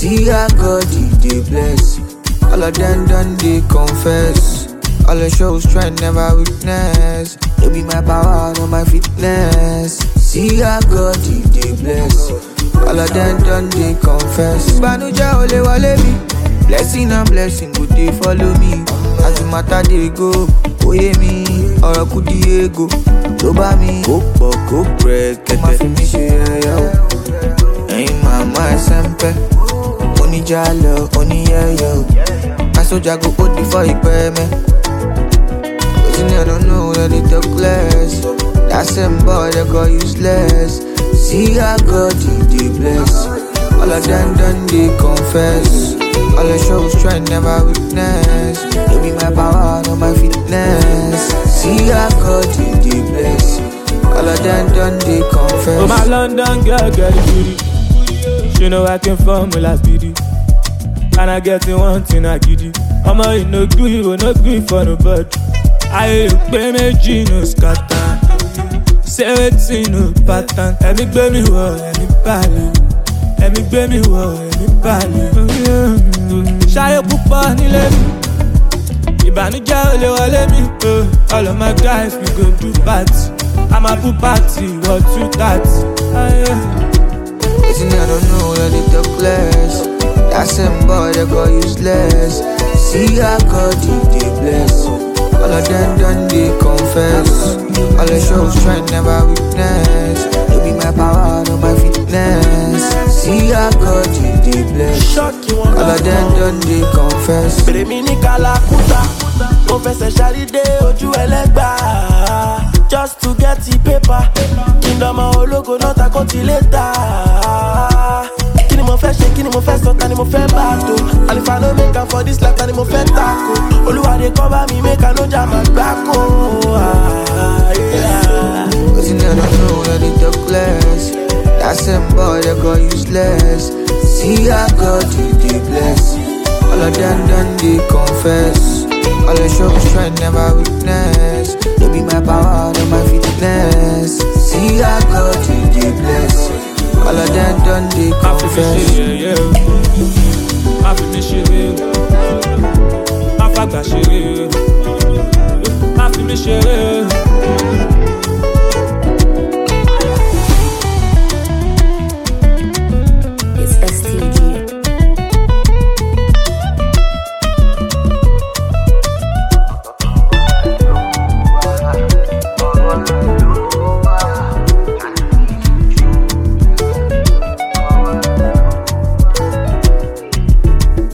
See how God they bless. All of them done they confess. All the shows try never witness. It be my power, not my fitness. See how God they bless. All of them done they confess. Banuja ole wale me. Blessing and blessing good they follow me. As the matter they go, oye me, or a good ego. Loba me, go break, get my finish yo. Ain't my sempe. Oni jalo, oni yo. I so jago put before you pay me. Cause I don't know that they talk less. That same boy they go useless. See how God they bless. All of them done they confess. All the shows try never witness. Give me my power, not my fitness. See how God they bless. All of them done they confess. Oh my London girl, get beauty. She know I came from my last beauty. And I get in one thing I give you. I'm a no good, you no good for nobody. I pay me genius scatter. Say it's no pattern. Let me gbé mi wọ, let me balẹ̀. Let me gbé mi wọ, let me balẹ̀. Ṣayé púpọ̀ nílé mi. Ìbànújẹ́ ò lè wọlé mi. All of my guys we go do party. I'm a pool party, what 2:30. I don't know that they talk less. That same boy they go useless. See how God they bless. All of them done they confess. All the shows try never witness. It be my power, not my fitness. See how God they bless. All of them done they confess. Just to get the paper. Kingdom of logo not a continental. Kini mo fẹ́ ṣe, kini mo fẹ́ sọ, tani mo fẹ́ bá tó. And if I no make am for this life, tani mo fẹ́ tako. Olúwa dey cover me, make I no jam àgbákò. Cause I don't know that they talk less. That same boy they go useless. See how God they bless. All of them done they confess. All the shows try never witness. They be my power, not my fitness. See how God they bless. All of them done they confess. Ma fi mi ṣeré, ma fàgbà ṣeré, ma fi mi ṣeré.